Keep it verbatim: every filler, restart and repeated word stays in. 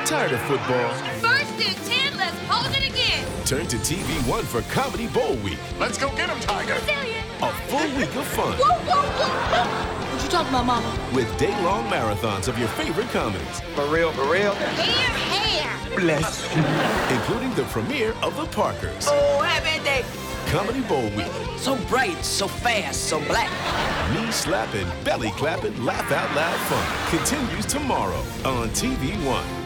Tired of football? First and ten, let's hold it again. Turn to T V One for Comedy Bowl Week. Let's go get him, Tiger. Brazilian. A full week of fun. Whoa, whoa, whoa. What you talking about, Mama? With day-long marathons of your favorite comedies. For real, for real. Here, here. Bless you. Including the premiere of The Parkers. Oh, happy day. Comedy Bowl Week. So bright, so fast, so black. Knee slapping, belly clapping, laugh out loud fun continues tomorrow on T V One.